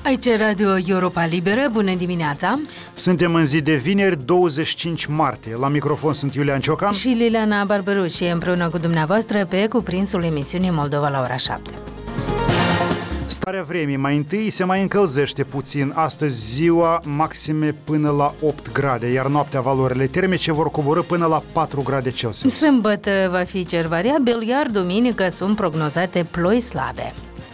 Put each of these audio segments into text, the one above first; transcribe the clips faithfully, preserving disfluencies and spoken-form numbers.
Aici Radio Europa Liberă, bună dimineața! Suntem în zi de vineri, douăzeci și cinci martie. La microfon sunt Iulian Ciocan și Liliana Barbarucci, împreună cu dumneavoastră pe cuprinsul emisiunii Moldova la ora șapte. Starea vremii. Mai întâi se mai încălzește puțin. Astăzi ziua maxime până la opt grade, iar noaptea valorile termice vor coborî până la patru grade Celsius. Sâmbătă va fi cer variabil, iar duminică sunt prognozate ploi slabe.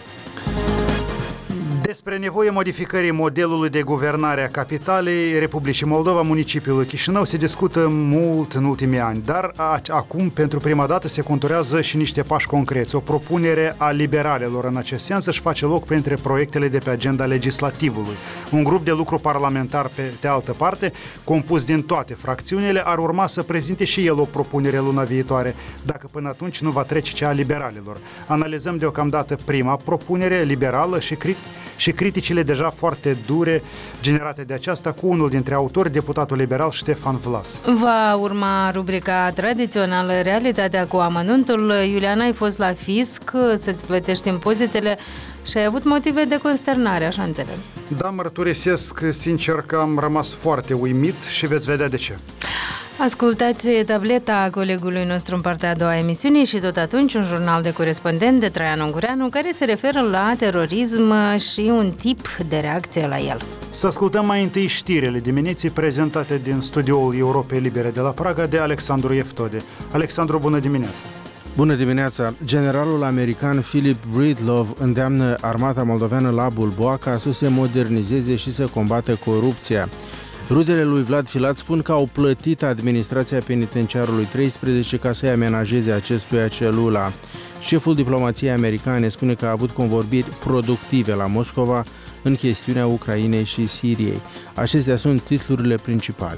Despre nevoia modificării modelului de guvernare a capitalei Republicii Moldova, municipiul Chișinău, se discută mult în ultimii ani, dar acum, pentru prima dată, se conturează și niște pași concreți. O propunere a liberalilor în acest sens își face loc printre proiectele de pe agenda legislativului. Un grup de lucru parlamentar, pe de altă parte, compus din toate fracțiunile, ar urma să prezinte și el o propunere luna viitoare, dacă până atunci nu va trece cea a liberalilor. Analizăm deocamdată prima propunere liberală și crit și criticile deja foarte dure generate de aceasta cu unul dintre autori, deputatul liberal Ștefan Vlas. Va urma rubrica tradițională Realitatea cu amănuntul. Iuliana, ai fost la fisc să-ți plătești impozitele și ai avut motive de consternare, așa înțeleg. Da, mărturisesc sincer că am rămas foarte uimit și veți vedea de ce. Ascultați tableta colegului nostru în partea a doua a emisiunii și tot atunci un jurnal de corespondent de Traian Ungureanu care se referă la terorism și un tip de reacție la el. Să ascultăm mai întâi știrile dimineții prezentate din studioul Europei Libere de la Praga de Alexandru Eftode. Alexandru, bună dimineața! Bună dimineața! Generalul american Philip Breedlove îndeamnă armata moldoveană la Bulboaca să se modernizeze și să combată corupția. Rudele lui Vlad Filat spun că au plătit administrația penitenciarului treisprezece ca să-i amenajeze acestuia celula. Șeful diplomației americane spune că a avut convorbiri productive la Moscova în chestiunea Ucrainei și Siriei. Acestea sunt titlurile principale.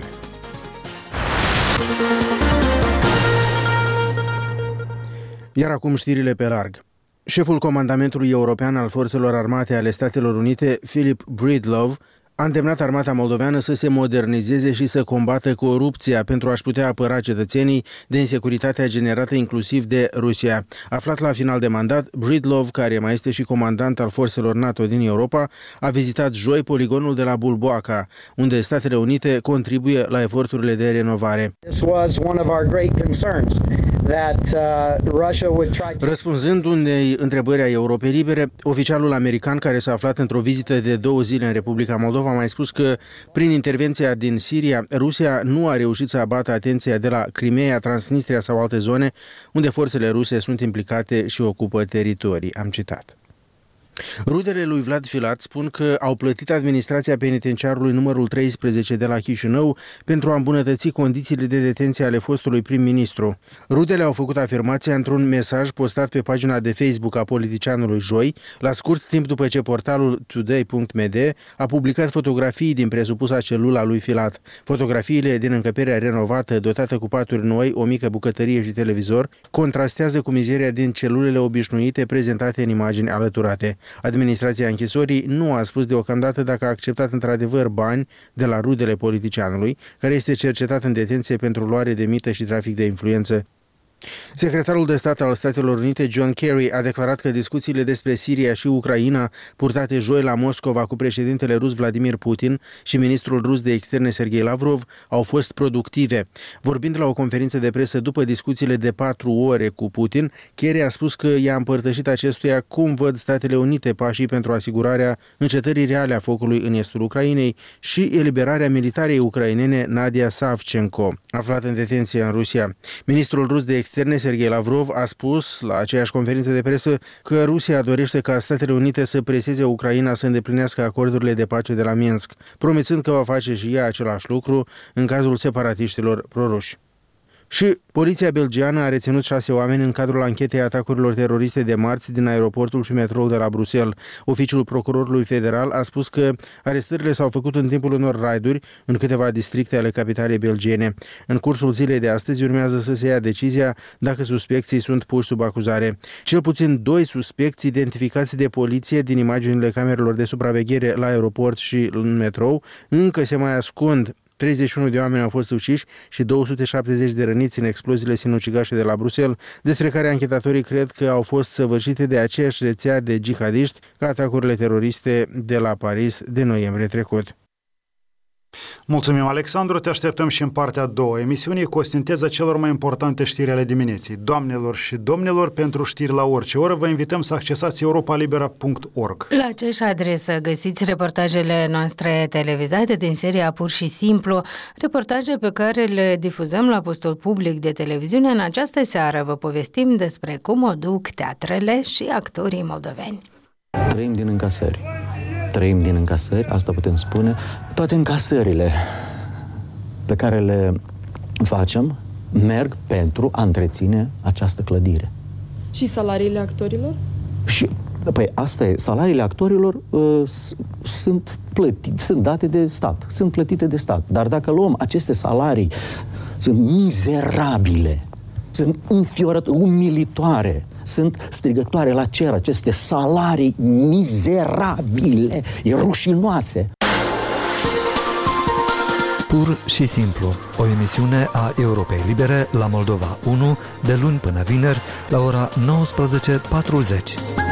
Iar acum știrile pe larg. Șeful Comandamentului European al Forțelor Armate ale Statelor Unite, Philip Breedlove, a îndemnat armata moldoveană să se modernizeze și să combată corupția pentru a-și putea apăra cetățenii de insecuritatea generată inclusiv de Rusia. Aflat la final de mandat, Breedlove, care mai este și comandant al forțelor NATO din Europa, a vizitat joi poligonul de la Bulboaca, unde Statele Unite contribuie la eforturile de renovare. Răspunzând unei întrebări a Europei Libere, oficialul american care s-a aflat într-o vizită de două zile în Republica Moldova a mai spus că prin intervenția din Siria, Rusia nu a reușit să abată atenția de la Crimea, Transnistria sau alte zone unde forțele ruse sunt implicate și ocupă teritorii. Am citat. Rudele lui Vlad Filat spun că au plătit administrația penitenciarului numărul treisprezece de la Chișinău pentru a îmbunătăți condițiile de detenție ale fostului prim-ministru. Rudele au făcut afirmația într-un mesaj postat pe pagina de Facebook a politicianului joi, la scurt timp după ce portalul today punct m d a publicat fotografii din presupusa celula lui Filat. Fotografiile din încăperea renovată, dotată cu paturi noi, o mică bucătărie și televizor, contrastează cu mizeria din celulele obișnuite prezentate în imagini alăturate. Administrația închisorii nu a spus deocamdată dacă a acceptat într-adevăr bani de la rudele politicianului, care este cercetat în detenție pentru luare de mită și trafic de influență. Secretarul de stat al Statelor Unite, John Kerry, a declarat că discuțiile despre Siria și Ucraina, purtate joi la Moscova cu președintele rus Vladimir Putin și ministrul rus de externe Sergei Lavrov, au fost productive. Vorbind la o conferință de presă după discuțiile de patru ore cu Putin, Kerry a spus că i-a împărtășit acestuia cum văd Statele Unite pașii pentru asigurarea încetării reale a focului în estul Ucrainei și eliberarea militarei ucrainene Nadia Savchenko, aflată în detenție în Rusia. Ministrul rus de externe Sergei Lavrov a spus la aceeași conferință de presă că Rusia dorește ca Statele Unite să preseze Ucraina să îndeplinească acordurile de pace de la Minsk, promițând că va face și ea același lucru în cazul separatiștilor proruși. Și poliția belgiană a reținut șase oameni în cadrul anchetei atacurilor teroriste de marți din aeroportul și metroul de la Bruxelles. Oficiul procurorului federal a spus că arestările s-au făcut în timpul unor raiduri în câteva districte ale capitalei belgiene. În cursul zilei de astăzi urmează să se ia decizia dacă suspecții sunt puși sub acuzare. Cel puțin doi suspecți identificați de poliție din imaginile camerelor de supraveghere la aeroport și în metrou încă se mai ascund treizeci și unu de oameni au fost uciși și două sute șaptezeci de răniți în exploziile sinucigașe de la Bruxelles, despre care anchetatorii cred că au fost săvârșite de aceeași rețea de jihadiști ca atacurile teroriste de la Paris de noiembrie trecut. Mulțumim, Alexandru, te așteptăm și în partea a doua emisiunii cu o sinteză celor mai importante știri ale dimineții. Doamnelor și domnilor, pentru știri la orice oră, vă invităm să accesați europa libera punct org. La aceeași adresă găsiți reportajele noastre televizate din seria Pur și Simplu, reportaje pe care le difuzăm la postul public de televiziune. În această seară vă povestim despre cum o duc teatrele și actorii moldoveni. Trăim din încasări. Trăim din încasări, asta putem spune. Toate încasările pe care le facem merg pentru a întreține această clădire. Și salariile actorilor? Și, păi, asta e, salariile actorilor uh, sunt plătite, sunt date de stat, sunt plătite de stat. Dar dacă luăm aceste salarii, sunt mizerabile, sunt înfiorătoare, umilitoare, sunt strigătoare la cer, aceste salarii mizerabile, e rușinoase. Pur și simplu, o emisiune a Europei Libere la Moldova unu, de luni până vineri, la ora nouăsprezece patruzeci.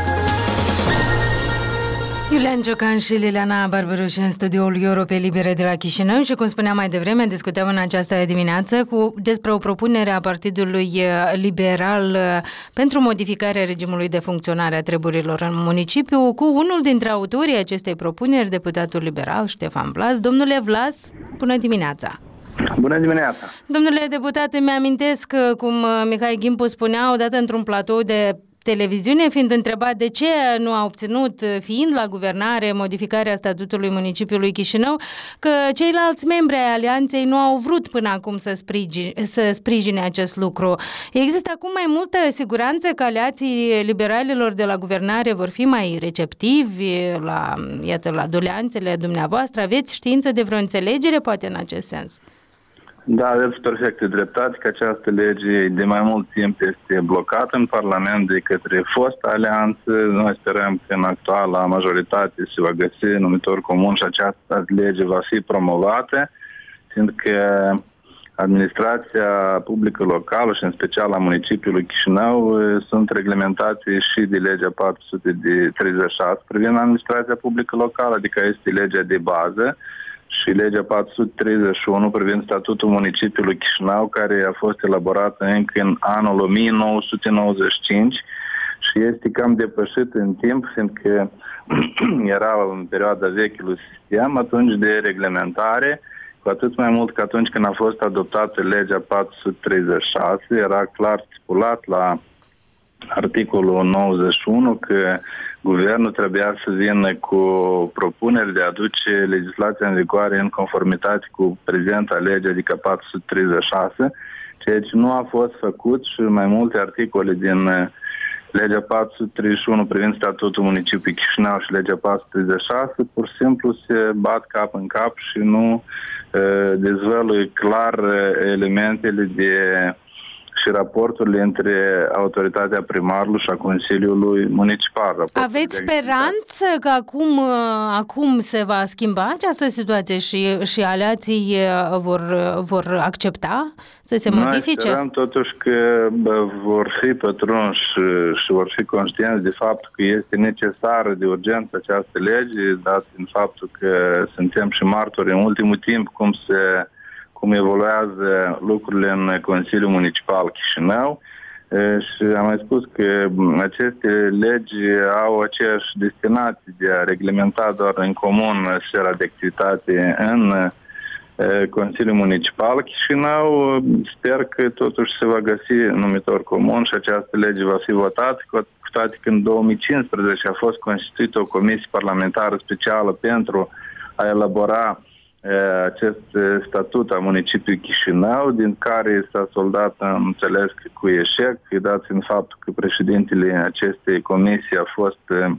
Iulian Ciocan și Liliana Barbaruș în studioul Europei Libere de la Chișinău și, cum spuneam mai devreme, discutăm în această dimineață cu, despre o propunere a Partidului Liberal pentru modificarea regimului de funcționare a treburilor în municipiu, cu unul dintre autorii acestei propuneri, deputatul liberal Ștefan Vlas. Domnule Vlas, bună dimineața! Bună dimineața! Domnule deputat, îmi amintesc cum Mihai Gimpu spunea odată într-un platou de televiziune, fiind întrebat de ce nu a obținut, fiind la guvernare, modificarea statutului municipiului Chișinău, că ceilalți membri ai alianței nu au vrut până acum să sprijine, să sprijine acest lucru. Există acum mai multă siguranță că aliații liberalilor de la guvernare vor fi mai receptivi la, iată, la doleanțele dumneavoastră? Aveți știință de vreo înțelegere, poate, în acest sens? Da, aveți perfectă dreptate că această lege de mai mult timp este blocată în Parlament de către fosta alianță. Noi sperăm că în actuala majoritate se va găsi numitor comun și această lege va fi promovată, fiindcă administrația publică locală și în special a municipiului Chișinău sunt reglementate și de legea patru sute treizeci și șase privind administrația publică locală, adică este legea de bază, și legea patru sute treizeci și unu privind statutul municipiului Chișinău, care a fost elaborată încă în anul o mie nouă sute nouăzeci și cinci și este cam depășit în timp, fiindcă era în perioada vechiului sistem, atunci de reglementare, cu atât mai mult că atunci când a fost adoptată legea patru sute treizeci și șase, era clar stipulat la articolul nouăzeci și unu că guvernul trebuia să vină cu propuneri de a aduce legislația în vigoare în conformitate cu prezenta lege, adică patru sute treizeci și șase, ceea ce nu a fost făcut și mai multe articole din legea patru sute treizeci și unu privind statutul municipiului Chișinău și legea patru sute treizeci și șase pur și simplu se bat cap în cap și nu uh, dezvăluie clar uh, elementele de și raporturile între autoritatea primarului și a Consiliului Municipal. Aveți speranță că acum, acum se va schimba această situație și, și aliații vor, vor accepta să se modifice? Noi sperăm totuși că bă, vor fi pătrunși și vor fi conștienți de faptul că este necesară de urgență această lege, dat în faptul că suntem și martori în ultimul timp cum se cum evoluează lucrurile în Consiliul Municipal Chișinău și am mai spus că aceste legi au aceeași destinație de a reglementa doar în comun sfera de activitate în Consiliul Municipal Chișinău. Sper că totuși se va găsi numitor comun și această lege va fi votată, cu toate că în două mii cincisprezece a fost constituită o comisie parlamentară specială pentru a elabora acest statut al municipiului Chișinău, din care s-a soldat, am înțeles, cu eșec, dat în faptul că președintele acestei comisii a fost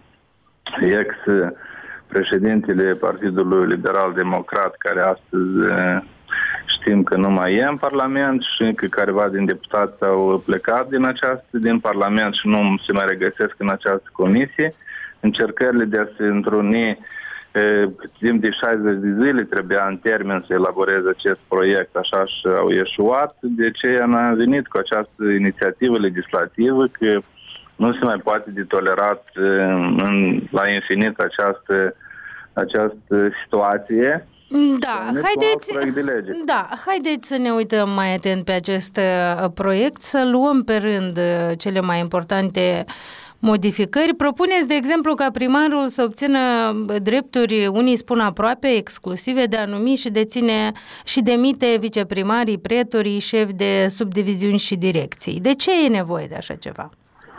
ex-președintele Partidului Liberal Democrat, care astăzi știm că nu mai e în Parlament și încă careva din deputați au plecat din, această, din Parlament și nu se mai regăsesc în această comisie. Încercările de a se întruni timp de șaizeci de zile trebuia în termen să elaboreze acest proiect, așa și au ieșuat. De aceea am venit cu această inițiativă legislativă că nu se mai poate de tolerat în, la infinit această, această situație. Da, haideți, da, haideți să ne uităm mai atent pe acest proiect, să luăm pe rând cele mai importante modificări. Propuneți, de exemplu, ca primarul să obțină drepturi, unii spun aproape exclusive, de a numi și deține și demite viceprimarii, pretorii, șefi de subdiviziuni și direcții. De ce e nevoie de așa ceva?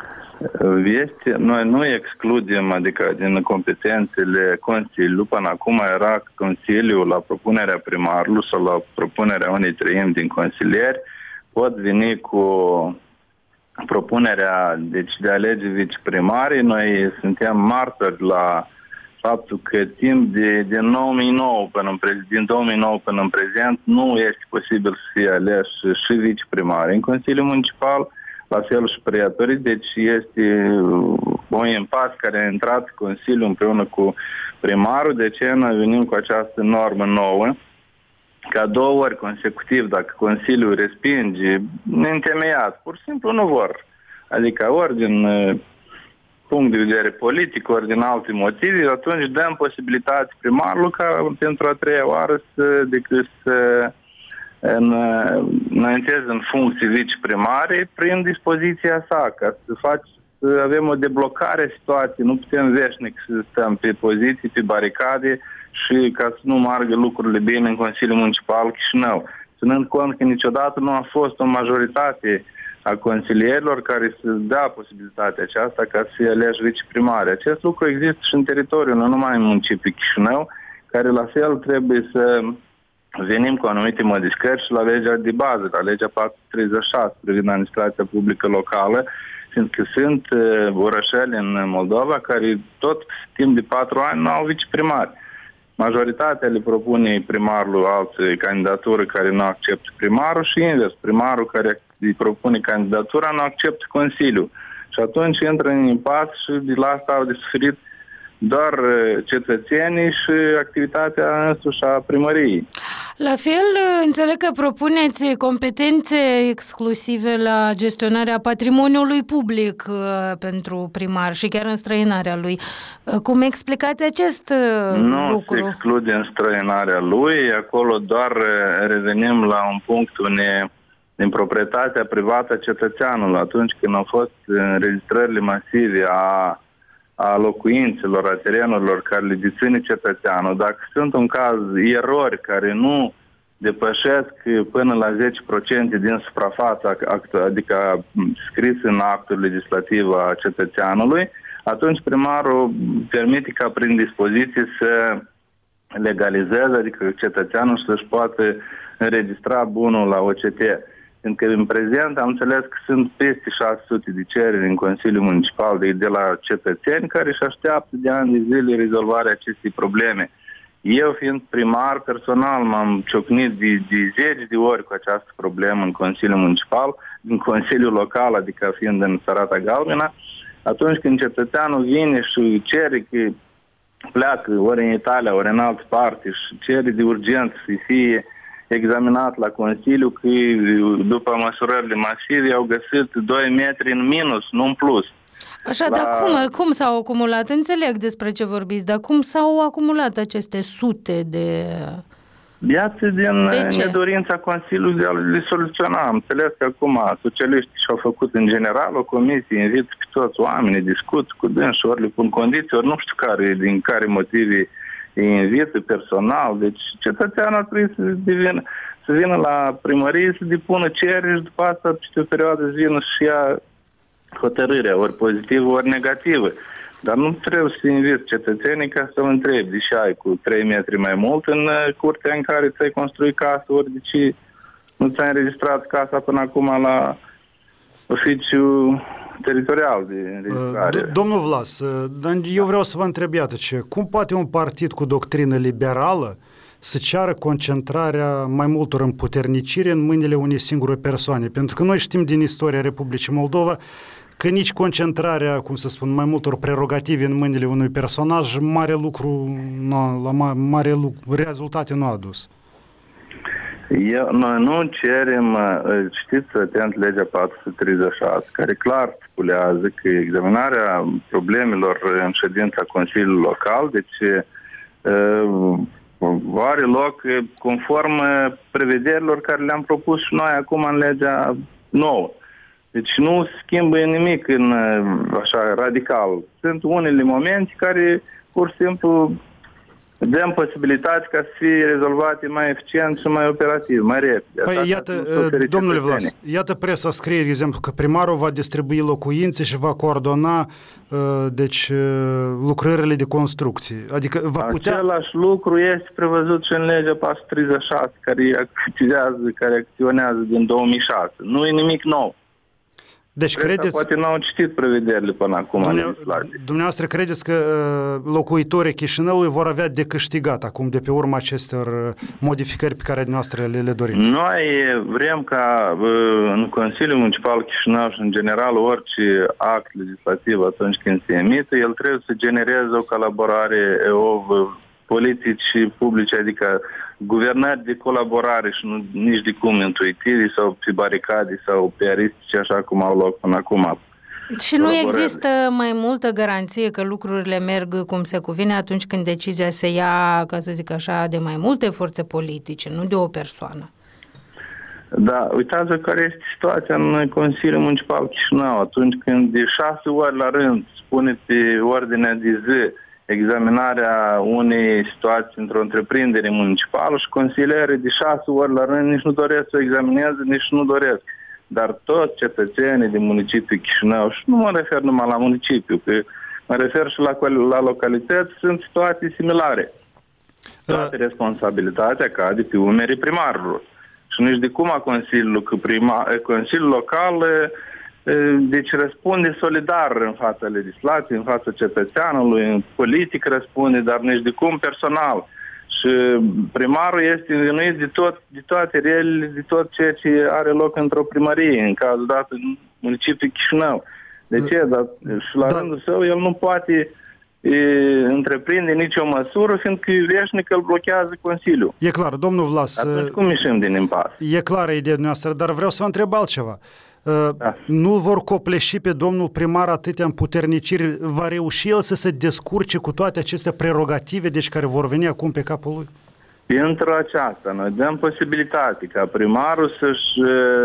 Este, noi nu excludem, adică din competențele Consiliului, până acum era Consiliul la propunerea primarului sau la propunerea unei treimi din consilieri pot veni cu propunerea deci, de a alege viceprimarii. Noi suntem martori la faptul că timp de, de două mii nouă până în prezent, din două mii nouă până în prezent nu este posibil să fie aleși și viceprimarii în Consiliul Municipal, la fel și pretorii, deci este un impas care a intrat Consiliul împreună cu primarul, de ce noi venim cu această normă nouă, ca două ori consecutiv, dacă Consiliul respinge, neîntemeiat, pur și simplu nu vor. Adică ori din punct de vedere politic, ori din alte motive, atunci dăm posibilitate primarului ca pentru a treia oară să, decât să în, înaintez în funcție viceprimarii prin dispoziția sa, ca să faci, să avem o deblocare a situației, nu putem veșnic să stăm pe poziții, pe baricade și ca să nu margă lucrurile bine în Consiliul Municipal Chișinău. Ținând cont că niciodată nu a fost o majoritate a consilierilor care să dea posibilitatea aceasta ca să fie aleși viceprimari. Acest lucru există și în teritoriu, nu numai în municipiul Chișinău, care la fel trebuie să venim cu anumite modificări și la legea de bază, la legea patru sute treizeci și șase privind administrația publică locală, fiindcă sunt uh, orășeli în Moldova care tot timp de patru ani nu au viceprimari. Majoritatea le propune primarul altă candidatură care nu acceptă primarul și invers, primarul care îi propune candidatura nu acceptă Consiliul. Și atunci intră în impas și de la asta au de suferit doar cetățenii și activitatea însuși a primăriei. La fel, înțeleg că propuneți competențe exclusive la gestionarea patrimoniului public pentru primar și chiar înstrăinarea lui. Cum explicați acest nu lucru? Nu se exclude înstrăinarea lui, acolo doar revenim la un punct unde din proprietatea privată a cetățeanului. Atunci când au fost înregistrările masive a a locuințelor, a terenurilor care le deține cetățeanul, dacă sunt un caz erori care nu depășesc până la zece la sută din suprafața, adică scris în actul legislativ a cetățeanului, atunci primarul permite ca prin dispoziție să legalizeze, adică cetățeanul să-și poată înregistra bunul la O C T. Pentru că în prezent am înțeles că sunt peste șase sute de cereri în Consiliul Municipal de, de la cetățeni care își așteaptă de ani de zile rezolvarea acestei probleme. Eu, fiind primar, personal m-am ciocnit de, de zeci de ori cu această problemă în Consiliul Municipal, în Consiliul Local, adică fiind în Sărata Galbena, atunci când cetățeanul vine și cere că pleacă ori în Italia, ori în altă parte și cere de urgență să fie examinat la Consiliu că după măsurările masive au găsit doi metri în minus, nu în plus. Așa, la... dar cum, cum s-au acumulat? Înțeleg despre ce vorbiți, dar cum s-au acumulat aceste sute de... Iată din nedorința Consiliului de a le soluționa. Am înțeles că acum socialiștii și-au făcut în general o comisie, invit pe toți oamenii, discut cu dânsi, ori le pun condiții, ori nu știu care, din care motive îi invită personal. Deci cetățeanul ar trebui să, devină, să vină la primărie, să depună cereri și după asta, peste o perioadă, să vină și ia hotărârea, ori pozitivă, ori negativă. Dar nu trebuie să inviți cetățenii ca să-l întrebi, deși ai cu trei metri mai mult în curtea în care ți-ai construit casă, ori de ce nu ți-ai înregistrat casa până acum la oficiu teritorial de înregistrare. Domnul Vlas, eu vreau să vă întreb, iată ce, cum poate un partid cu doctrină liberală să ceară concentrarea mai multor împuterniciri în mâinile unei singure persoane? Pentru că noi știm din istoria Republicii Moldova că nici concentrarea, cum să spun, mai multor prerogative în mâinile unui personaj, mare lucru, nu, la ma, mare lucru, rezultate nu a adus. Eu, noi nu cerem, știți atent legea patru sute treizeci și șase, care clar stipulează că examinarea problemelor în ședința Consiliului Local, deci are loc conform prevederilor care le-am propus și noi acum în legea nouă. Deci nu se schimbă nimic în așa radical. Sunt unele momente care pur și simplu dăm posibilități ca să fie rezolvate mai eficient și mai operativ, mai repede. Păi iată, domnule Vlas, iată presa scrie, de exemplu, că primarul va distribui locuințe și va coordona deci lucrările de construcție. Adică va putea... Același lucru este prevăzut și în legea patru sute treizeci și șase, care activează, care acționează din două mii șase. Nu e nimic nou. Deci Presa credeți... poate n-au citit prevederile până acum. Dumne... Dumneavoastră credeți că locuitorii Chișinăului vor avea de câștigat acum de pe urma acestor modificări pe care dumneavoastră le, le doriți? Noi vrem ca în Consiliul Municipal Chișinău și în general orice act legislativ atunci când se emite, el trebuie să genereze o colaborare, o politici publice, adică guvernări de colaborare și nu nici de cum intuitivi sau pe baricade sau pe aristici așa cum au loc până acum. Și nu există mai multă garanție că lucrurile merg cum se cuvine atunci când decizia se ia, ca să zic așa, de mai multe forțe politice, nu de o persoană. Da, uitați care este situația în Consiliul Municipal Chișinău. Atunci când de șase ori la rând spune pe ordinea de zi examinarea unei situații într-o întreprindere municipală și consilierii de șase ori la rând nici nu doresc să o examineze, nici nu doresc. Dar toți cetățenii din municipiul Chișinău, și nu mă refer numai la municipiu, că mă refer și la, la localități, sunt situații similare. Toate responsabilitatea cade pe umerii primarilor. Și nici de cum a Consiliul, că prima, Consiliul Local deci răspunde solidar în fața legislației, în fața cetățeanului, în politic răspunde, dar nici de cum personal. Și primarul este învinuit de, tot, de toate relele, de tot ceea ce are loc într-o primărie, în cazul dat în municipiul Chișinău. De ce? Dar, și la da. rândul său, el nu poate e, întreprinde nicio măsură, fiindcă veșnic îl blochează Consiliul. E clar, domnul Vlas. Atunci cum ieșim din impas? E clară ideea noastră, dar vreau să vă întreb altceva. Da. Nu vor copleși pe domnul primar atâtea împuterniciri? Va reuși el să se descurce cu toate aceste prerogative, deci care vor veni acum pe capul lui? Pentru aceasta, noi dăm posibilitate ca primarul să-și...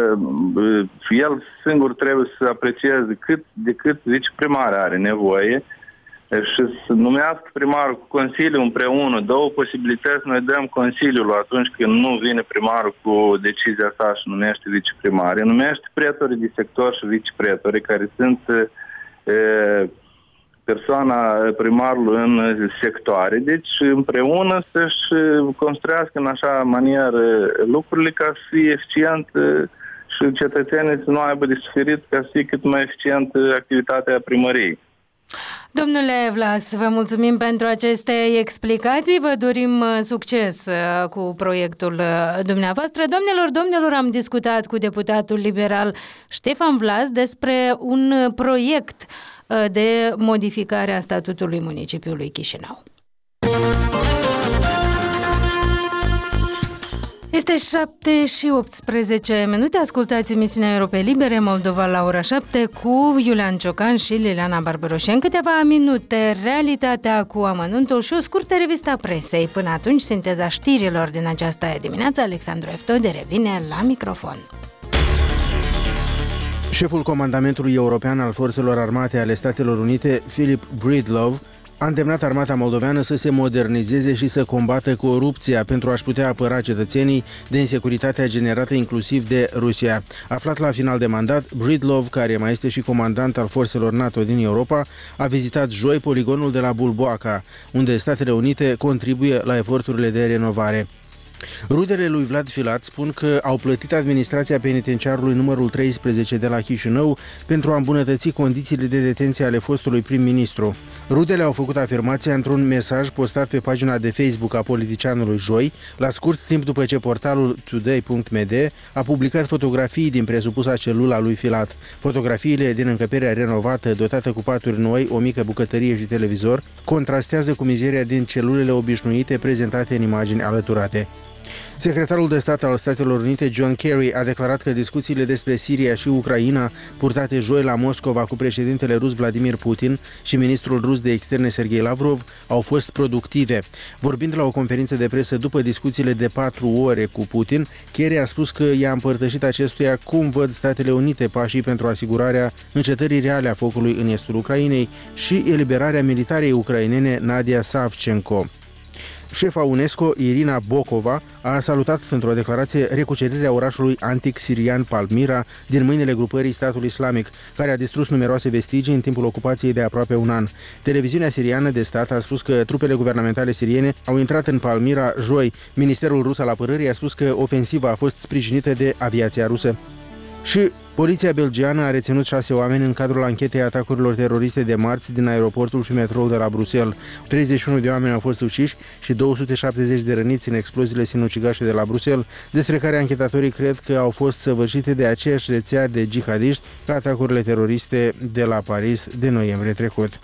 El singur trebuie să aprecieze cât de cât viceprimar are nevoie și să numească primarul cu Consiliul împreună. Două posibilități noi dăm Consiliului atunci când nu vine primarul cu decizia sa și numește viceprimari. Numește pretorii de sector și vicepretorii care sunt e, persoana primarului în sectoare. Deci împreună să-și construiască în așa manieră lucrurile ca să fie eficient și cetățenii să nu aibă de suferit ca să fie cât mai eficient activitatea primăriei. Domnule Vlas, vă mulțumim pentru aceste explicații, vă dorim succes cu proiectul dumneavoastră. Doamnelor, domnilor, am discutat cu deputatul liberal Ștefan Vlas despre un proiect de modificare a statutului municipiului Chișinău. Este șapte și optsprezece minute, ascultați emisiunea Europei Libere, Moldova la ora șapte cu Iulian Ciocan și Liliana Barbaroșe. În câteva minute, realitatea cu amănuntul și o scurtă revistă presei. Până atunci, sinteza știrilor din această dimineață, Alexandru Eftode revine la microfon. Șeful Comandamentului European al Forțelor Armate ale Statelor Unite, Philip Breedlove, a îndemnat armata moldoveană să se modernizeze și să combată corupția pentru a-și putea apăra cetățenii de insecuritatea generată inclusiv de Rusia. Aflat la final de mandat, Breedlove, care mai este și comandant al forțelor NATO din Europa, a vizitat joi poligonul de la Bulboaca, unde Statele Unite contribuie la eforturile de renovare. Rudele lui Vlad Filat spun că au plătit administrația penitenciarului numărul treisprezece de la Chișinău pentru a îmbunătăți condițiile de detenție ale fostului prim-ministru. Rudele au făcut afirmația într-un mesaj postat pe pagina de Facebook a politicianului joi, la scurt timp după ce portalul today punct m d a publicat fotografii din presupusa celula lui Filat. Fotografiile din încăperea renovată, dotată cu paturi noi, o mică bucătărie și televizor, contrastează cu mizeria din celulele obișnuite prezentate în imagini alăturate. Secretarul de stat al Statelor Unite, John Kerry, a declarat că discuțiile despre Siria și Ucraina, purtate joi la Moscova cu președintele rus Vladimir Putin și ministrul rus de externe Sergei Lavrov, au fost productive. Vorbind la o conferință de presă după discuțiile de patru ore cu Putin, Kerry a spus că i-a împărtășit acestuia cum văd Statele Unite pașii pentru asigurarea încetării reale a focului în estul Ucrainei și eliberarea militarei ucrainene Nadia Savchenko. Șefa UNESCO, Irina Bokova, a salutat într-o declarație recucerirea orașului antic sirian Palmyra din mâinile grupării Statul Islamic, care a distrus numeroase vestigii în timpul ocupației de aproape un an. Televiziunea siriană de stat a spus că trupele guvernamentale siriene au intrat în Palmyra joi. Ministerul rus al apărării a spus că ofensiva a fost sprijinită de aviația rusă. Și poliția belgiană a reținut șase oameni în cadrul anchetei atacurilor teroriste de marți din aeroportul și metroul de la Bruxelles. treizeci și unu de oameni au fost uciși și două sute șaptezeci de răniți în exploziile sinucigașe de la Bruxelles, despre care anchetatorii cred că au fost săvârșite de aceeași rețea de jihadiști ca atacurile teroriste de la Paris de noiembrie trecut.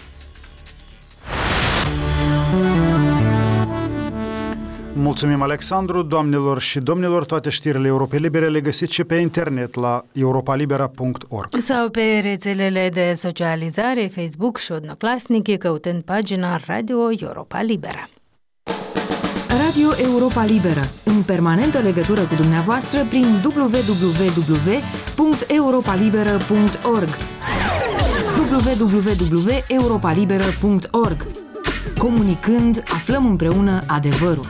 Mulțumim, Alexandru. Doamnelor și domnilor, toate știrile Europei Libere le găsiți și pe internet la europa libera punct org. Sau pe rețelele de socializare, Facebook și Odnoclasnic, căutând pagina Radio Europa Libera. Radio Europa Liberă, în permanentă legătură cu dumneavoastră prin w w w punct europa liberă punct org w w w punct europa liberă punct org. Comunicând, aflăm împreună adevărul.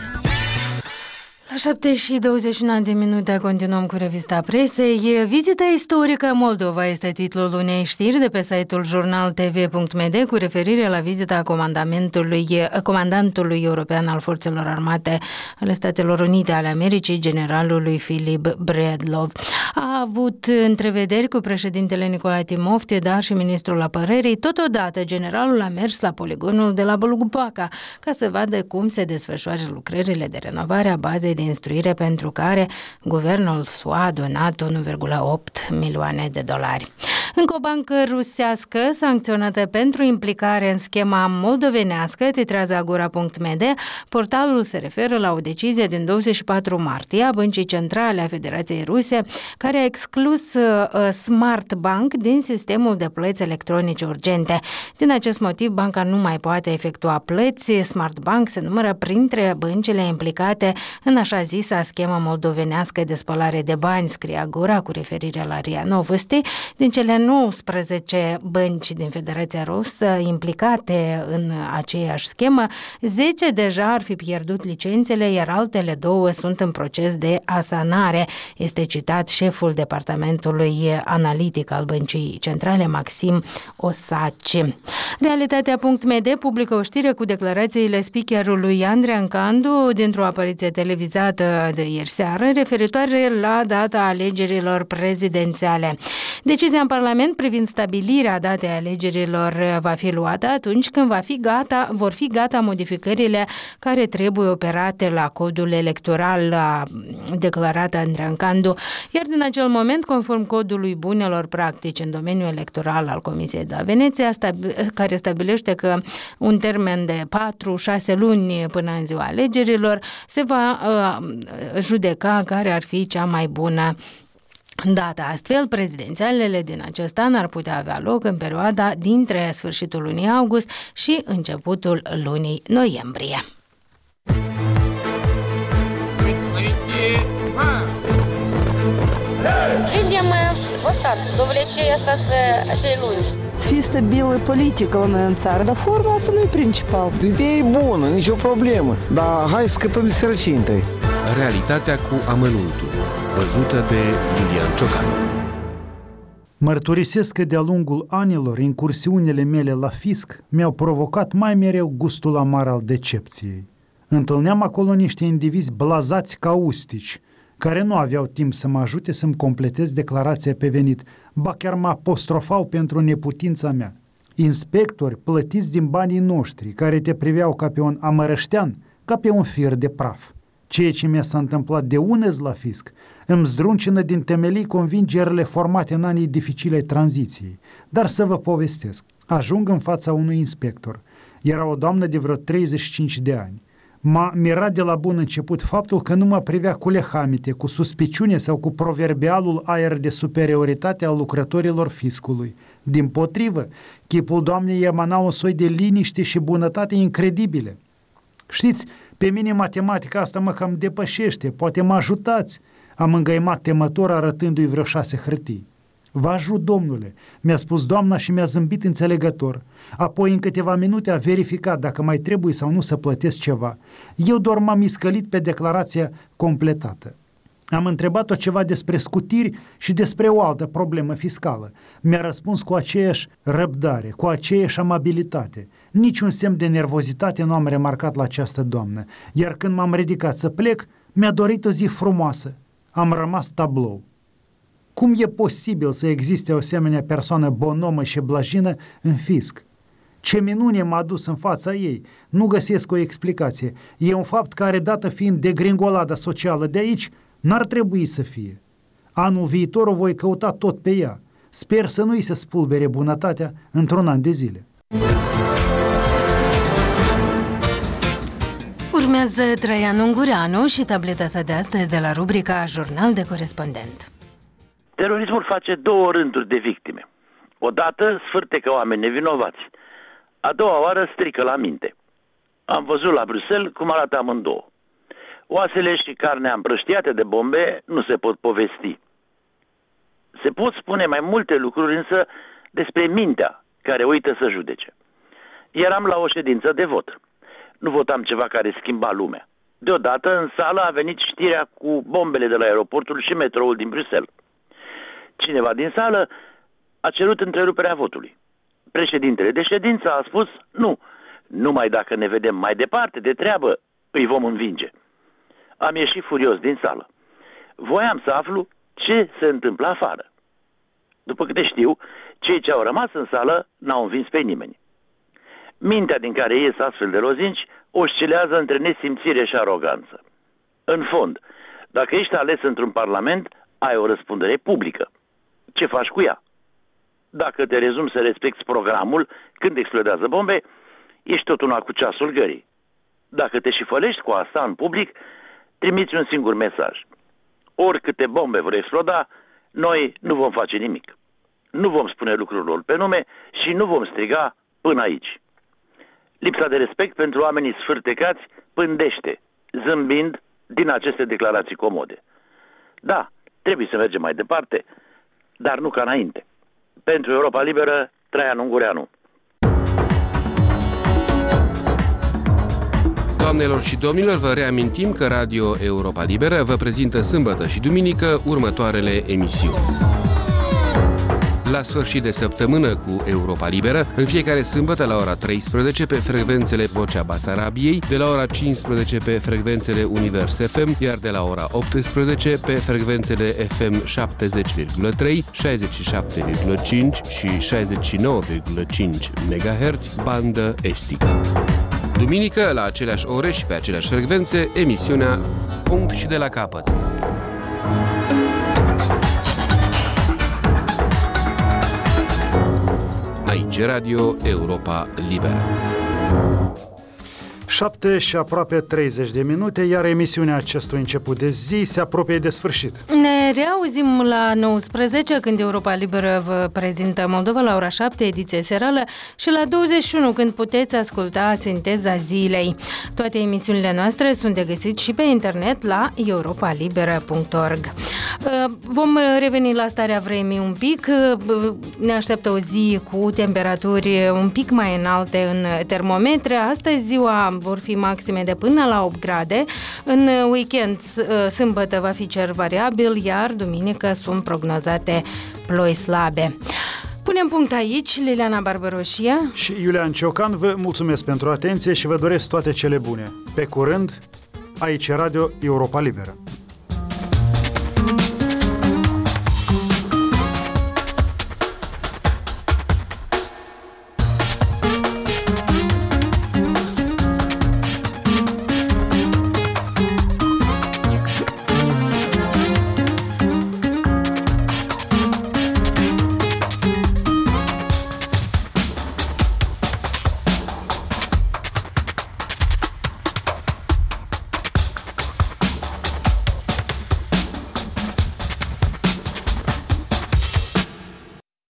La șapte și douăzeci și unu de minute continuăm cu revista presei. Vizita istorică Moldova este titlul unei știri de pe site-ul jurnal t v punct m d cu referire la vizita comandamentului, comandantului european al Forțelor Armate ale Statelor Unite ale Americii, generalului Philip Bredlov. A avut întrevederi cu președintele Nicolae Timofte, dar și ministrul apărării. Totodată, generalul a mers la poligonul de la Bălgupaca ca să vadă cum se desfășoară lucrările de renovare a bazei de instruire pentru care guvernul S U A a donat unu virgulă opt milioane de dolari. Încă o bancă rusească sancționată pentru implicare în schema moldovenească, titrează agora punct m d. Portalul se referă la o decizie din douăzeci și patru martie a Băncii Centrale a Federației Ruse, care a exclus uh, Smart Bank din sistemul de plăți electronice urgente. Din acest motiv, banca nu mai poate efectua plăți. Smart Bank se numără printre băncile implicate în așa zisa schemă moldovenească de spălare de bani, scrie Agora cu referire la R I A Novosti. Din cele nouăsprezece bănci din Federația Rusă implicate în aceeași schemă, zece deja ar fi pierdut licențele, iar altele două sunt în proces de asanare, este citat șeful departamentului analitic al Băncii Centrale, Maxim Osaci. Realitatea punct m d publică o știre cu declarațiile speakerului Andrei Ancandu dintr-o apariție televizată de ieri seară referitoare la data alegerilor prezidențiale. Decizia în Parlament privind stabilirea datei alegerilor va fi luată atunci când va fi gata, vor fi gata modificările care trebuie operate la codul electoral, a declarat Andrei Ancandu, iar din acel moment, conform codului bunelor practici în domeniul electoral al Comisiei de la Veneția, care stabilește că un termen de patru șase luni până în ziua alegerilor se va uh, judeca care ar fi cea mai bună data. Astfel, prezidențialele din acest an ar putea avea loc în perioada dintre sfârșitul lunii august și începutul lunii noiembrie. Видим устат, довлечение остаться acei lungi. Să fie stabilă politică la noi în țară, dar forma asta nu e principal. Ideea e bună, nicio problemă, dar hai să scăpăm de sărăcie întâi. Realitatea cu amănuntul, văzută de Lilian Ciocan. Mărturisesc că de-a lungul anilor, incursiunile mele la fisc mi-au provocat mai mereu gustul amar al decepției. Întâlneam acolo niște indivizi blazați caustici, care nu aveau timp să mă ajute să-mi completez declarația pe venit, ba chiar mă apostrofau pentru neputința mea. Inspectori plătiți din banii noștri, care te priveau ca pe un amărăștean, ca pe un fir de praf. Ceea ce mi s-a întâmplat de unez la fisc îmi zdruncină din temelii convingerile formate în anii dificile ai tranziției. Dar să vă povestesc. Ajung în fața unui inspector. Era o doamnă de vreo treizeci și cinci de ani. M-a mirat de la bun început faptul că nu mă privea cu lehamite, cu suspiciune sau cu proverbialul aer de superioritate al lucrătorilor fiscului. Dimpotrivă, chipul doamnei emana un soi de liniște și bunătate incredibile. Știți, pe mine matematica asta mă cam depășește, poate mă ajutați. Am îngăimat temător arătându-i vreo șase hârtii. Vă ajut, domnule, mi-a spus doamna și mi-a zâmbit înțelegător. Apoi, în câteva minute, a verificat dacă mai trebuie sau nu să plătesc ceva. Eu doar m-am iscălit pe declarația completată. Am întrebat-o ceva despre scutiri și despre o altă problemă fiscală. Mi-a răspuns cu aceeași răbdare, cu aceeași amabilitate. Niciun semn de nervozitate nu am remarcat la această doamnă, iar când m-am ridicat să plec, mi-a dorit o zi frumoasă. Am rămas tablou. Cum e posibil să existe o asemenea persoană bonomă și blajină în fisc? Ce minune m-a dus în fața ei? Nu găsesc o explicație. E un fapt care, dată fiind degringolada socială de aici, n-ar trebui să fie. Anul viitor o voi căuta tot pe ea. Sper să nu-i se spulbere bunătatea într-un an de zile. Urmează Traian Ungureanu și tableta sa de astăzi de la rubrica Jurnal de Corespondent. Terorismul face două rânduri de victime. Odată sfârtecă oameni nevinovați. A doua oară strică la minte. Am văzut la Bruxelles cum arată amândouă. Oasele și carnea împrăștiate de bombe nu se pot povesti. Se pot spune mai multe lucruri însă despre mintea care uită să judece. Eram la o ședință de vot. Nu votam ceva care schimba lumea. Deodată în sală a venit știrea cu bombele de la aeroportul și metroul din Bruxelles. Cineva din sală a cerut întreruperea votului. Președintele de ședință a spus nu, numai dacă ne vedem mai departe de treabă, îi vom învinge. Am ieșit furios din sală. Voiam să aflu ce se întâmplă afară. După câte știu, cei ce au rămas în sală n-au învins pe nimeni. Mintea din care ies astfel de lozinci oscilează între nesimțire și aroganță. În fond, dacă ești ales într-un parlament, ai o răspundere publică. Ce faci cu ea? Dacă te rezumi să respecti programul când explodează bombe, ești tot una cu ceasul gării. Dacă te și fălești cu asta în public, trimiți un singur mesaj. Oricâte bombe vor exploda, noi nu vom face nimic. Nu vom spune lucrurilor pe nume și nu vom striga până aici. Lipsa de respect pentru oamenii sfârtecați pândește, zâmbind din aceste declarații comode. Da, trebuie să mergem mai departe, dar nu ca înainte. Pentru Europa Liberă, Traian Ungureanu. Doamnelor și domnilor, vă reamintim că Radio Europa Liberă vă prezintă sâmbătă și duminică următoarele emisiuni. La sfârșit de săptămână cu Europa Liberă, în fiecare sâmbătă la ora treisprezece pe frecvențele Vocea Basarabiei, de la ora cincisprezece pe frecvențele Univers F M, iar de la ora optsprezece pe frecvențele F M șaptezeci virgulă trei, șaizeci și șapte virgulă cinci și șaizeci și nouă virgulă cinci megahertz, bandă estică. Duminică, la aceleași ore și pe aceleași frecvențe, emisiunea Punct și de la capăt. Aici Radio Europa Liberă. șapte și aproape treizeci de minute, iar emisiunea acestui început de zi se apropie de sfârșit. Ne reauzim la nouăsprezece, când Europa Liberă vă prezintă Moldova la ora șapte, ediție serală, și la douăzeci și unu, când puteți asculta Sinteza Zilei. Toate emisiunile noastre sunt de găsit și pe internet la europa liberă punct org. Vom reveni la starea vremii un pic. Ne așteaptă o zi cu temperaturi un pic mai înalte în termometre. Astăzi ziua vor fi maxime de până la opt grade. În weekend, sâmbătă, va fi cer variabil, iar duminică sunt prognozate ploi slabe. Punem punct aici, Liliana Barbaroșia și Iulian Ciocan. Vă mulțumesc pentru atenție și vă doresc toate cele bune. Pe curând, aici Radio Europa Liberă.